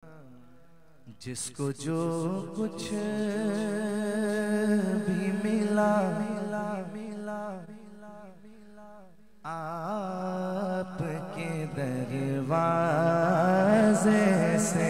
जिसको जो कुछ भी मिला आपके दरवाजे से।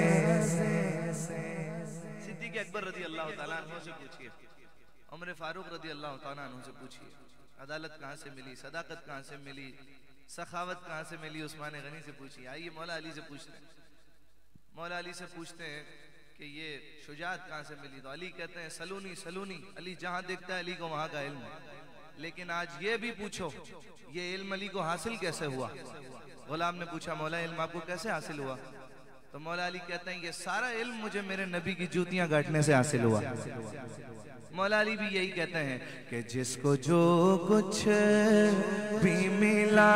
सिद्दीक़ अकबर रज़ी अल्लाह ताला अन्हु से पूछिए, उमर फारूक रज़ी अल्लाह ताला अन्हु से पूछिए, अदालत कहाँ से मिली, सदाकत कहाँ से मिली, सखावत कहाँ से मिली। उस्मान गनी से पूछिए। आइए मौला अली से पूछते हैं। मौला अली से पूछते हैं कि ये शुजाअत कहाँ से मिली, तो अली कहते हैं सलूनी सलूनी, अली जहाँ देखता है अली को वहाँ का इल्म है। लेकिन आज ये भी पूछो ये इल्म अली को हासिल कैसे हुआ। गुलाम ने पूछा मौला इल्म आपको कैसे हासिल हुआ, तो मौला अली कहते हैं ये सारा इल्म मुझे मेरे नबी की जूतियां काटने से हासिल हुआ। मौला अली भी यही कहते हैं कि जिसको जो कुछ भी मिला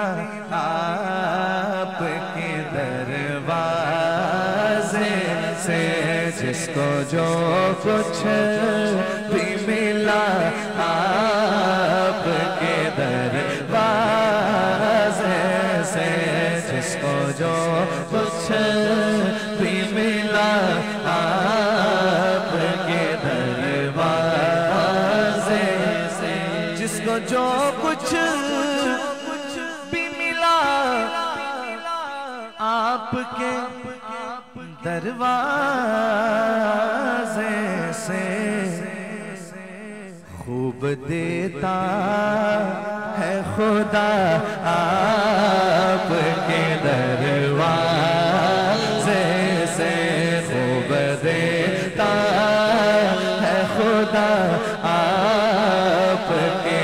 आपके दरवाजे से, जिसको जो कुछ भी मिला आपके दरवाजे से, जिसको जो कुछ भी मिला आपके दरवाजे से, जिसको जो कुछ भी मिला आपके दरवाजे से, खूब देता है खुदा आपके दरवाजे से, खूब देता है खुदा आपके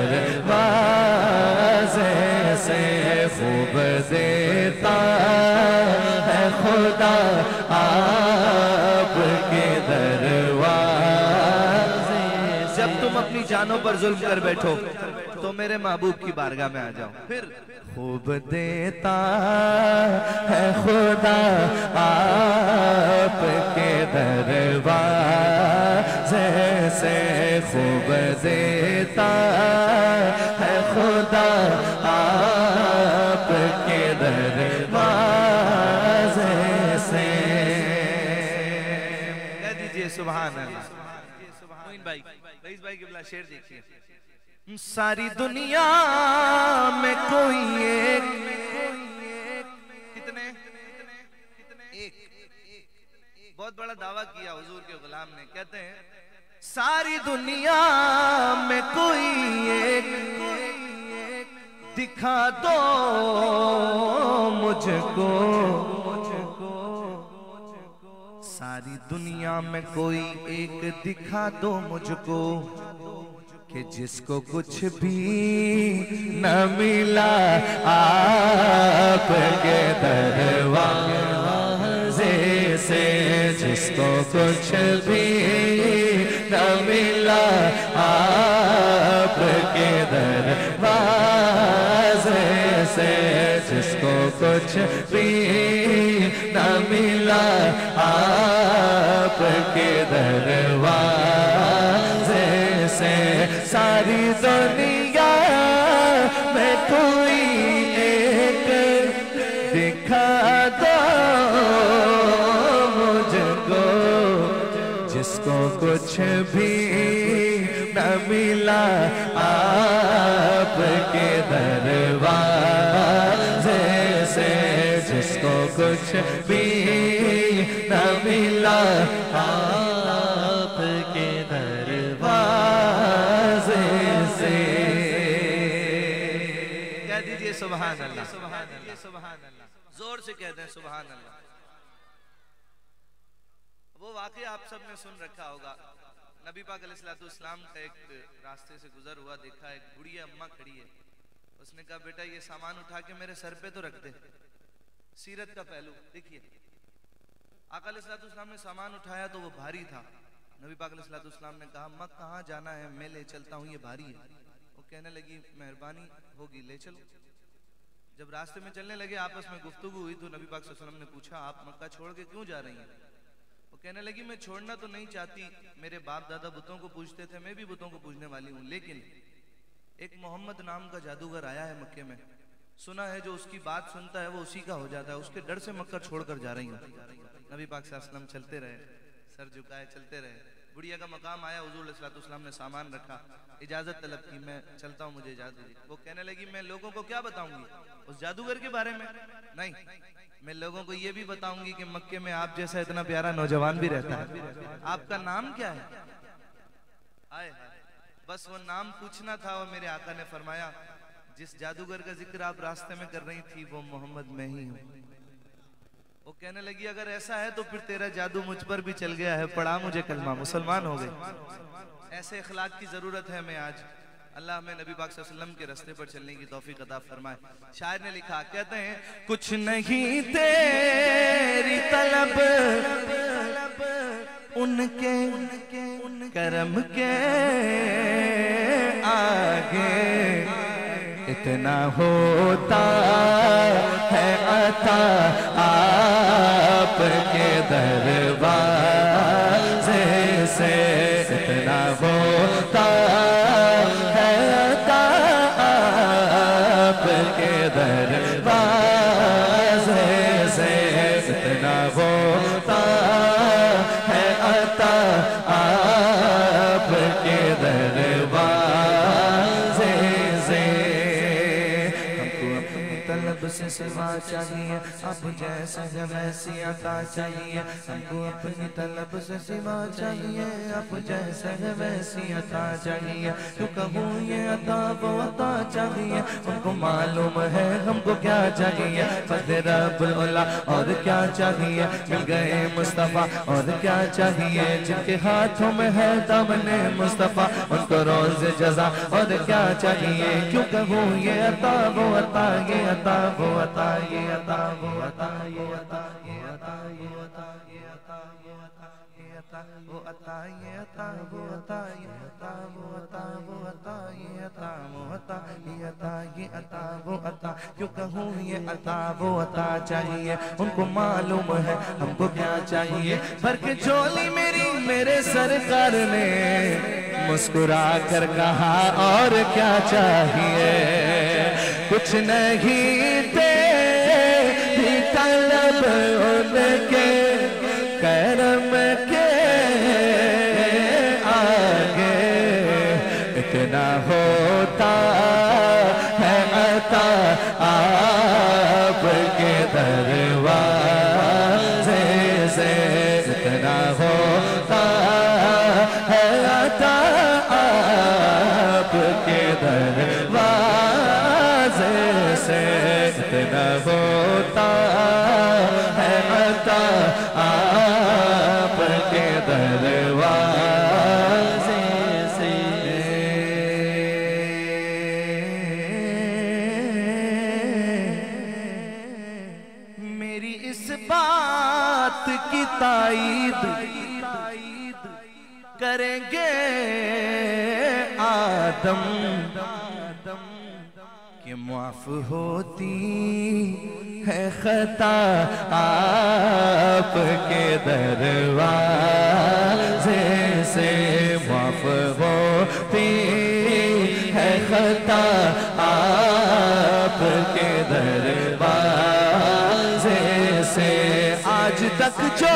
दरवाजे से, खूब देता है खुदा आपके दरवाजे। जब तुम अपनी जानों पर जुल्म कर बैठो तो मेरे महबूब की बारगाह में आ जाओ। फिर खूब देता है खुदा आपके दरवाजे से, खूब देता है खुदा आपके दरवाजे से। कह दीजिए सुभान अल्लाह। भाई रईस भाई के शेर देखिए। सारी दुनिया में कोई एक, कितने एक, बहुत बड़ा दावा किया हुजूर के गुलाम ने। कहते हैं सारी दुनिया में कोई एक दिखा दो मुझको, सारी दुनिया में कोई एक दिखा दो मुझको कि जिसको कुछ भी न मिला आपके दरवाजे से, जिसको कुछ भी न मिला आपके दरवाजे से, जिसको कुछ भी न मिला आपके दरवाजे से, सारी दुनिया में कोई एक दिखा दो मुझको, जिसको कुछ भी न मिला आपके दरवाजे से, जिसको कुछ भी न मिला आपके दरवाजे से। कह दीजिए सुभान अल्लाह, सुभान अल्लाह, सुभान अल्लाह, जोर से कहते हैं सुभान अल्लाह। वो वाकया आप सब ने सुन रखा होगा। नबी पाक अलैहिस्सलाम का एक रास्ते से गुजर हुआ, देखा एक बुढ़िया अम्मा खड़ी है। उसने कहा बेटा ये सामान उठा के मेरे सर पे तो रख दे। सीरत का पहलू देखिए। आका अलैहिस्सलाम ने सामान उठाया तो वो भारी था। नबी पाक अलैहिस्सलाम ने कहा अम्मा कहाँ जाना है, मैं ले चलता हूँ, ये भारी है। वो कहने लगी मेहरबानी होगी ले चलो। जब रास्ते में चलने लगे आपस में गुफ्तगू हुई तो नबी पाक सल्लल्लाहु अलैहि वसल्लम ने पूछा आप मक्का छोड़ के क्यों जा रही हैं। वो कहने लगी मैं छोड़ना तो नहीं चाहती, मेरे बाप दादा बुतों को पूजते थे, मैं भी बुतों को पूजने वाली हूँ, लेकिन एक मोहम्मद नाम का जादूगर आया है मक्के में, सुना है जो उसकी बात सुनता है वो उसी का हो जाता है, उसके डर से मक्का छोड़कर जा रही हूँ। नबी पाक सल्लल्लाहु अलैहि वसल्लम चलते रहे, सर झुकाए चलते रहे। बुढ़िया का मकाम आया, हुजूर सल्लल्लाहु अलैहि वसल्लम ने सामान रखा, इजाजत तलब की, मैं चलता हूँ, मुझे इजाजत दीजिए। वो कहने लगी मैं लोगों को क्या बताऊंगी उस जादूगर के बारे में? नहीं, मैं लोगों को ये भी बताऊंगी कि मक्के में आप जैसा इतना प्यारा नौजवान भी रहता है। आपका नाम क्या है? आए बस वो नाम पूछना था और मेरे आका ने फरमाया जिस जादूगर का जिक्र आप रास्ते में कर रही थी वो मोहम्मद मैं ही हूँ। वो कहने लगी अगर ऐसा है तो फिर तेरा जादू मुझ पर भी चल गया है, पढ़ा मुझे कलमा, मुसलमान हो गए। ऐसे अखलाक की जरूरत है हमें आज। अल्लाह हमें नबी पाक सल्लल्लाहु अलैहि वसल्लम के रास्ते पर चलने की तौफीक अता फरमाए। शायर ने लिखा, कहते हैं कुछ नहीं तेरी तलब उनके करम के आगे, इतना होता है अता आपके दरवाजे से, इतना होता है अता आपके दरवाजे से, इतना होता है अता आपके दरवाजे से। हमको अपनी तलब से सिवा चाहिए, अब जैसा है वैसी अता चाहिए। हमको अपनी तलब से सिवा चाहिए, अब जैसा है वैसी अता चाहिए। क्यों कहूँ ये अता वो अता चाहिए, उनको मालूम है हमको क्या चाहिए। फज़्ल रब्बुल औला और क्या चाहिए, मिल गए मुस्तफ़ा और क्या चाहिए। जिनके हाथों में है दामने मुस्तफ़ा, उनको रोज़ जज़ा और क्या चाहिए। क्यों कहूँ ये अता वो अता, ये अता वो अता, ये अता वो अता, ये अता ये अता ये अता ये अता ये अता ये अता वो अता, ये अता वो अता, ये अता वो अता वो अता, ये अता वो अता, ये अता ये अता वो अता। क्यों कहूँ ये अता वो अता चाहिए, उनको मालूम है हमको क्या चाहिए। भर के झोली मेरी मेरे सरकार ने मुस्कुरा कर कहा और क्या चाहिए। कुछ नहीं तेरी तलब उनके करम के आगे, इतना होता है अता आपके दरवाजे से, इतना होता है अता आपके दरवाजे से, इतना होता है अता आपके दरवाजे से। मेरी इस बात की ताईद करेंगे आदम कि माफ होती है खता आपके दरवाजे से, माफ होती है खता आपके दरवाजे से। आज तक जो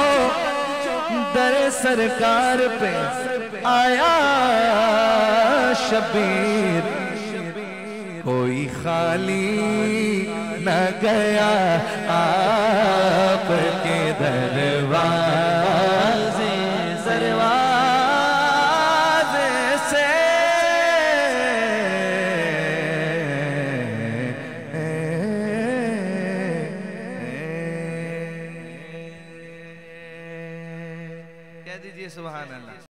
दर सरकार पे आया शबीर, कोई खाली न गया आपके दरवाजे दरवाजे से। कह दीजिए सुभान अल्लाह।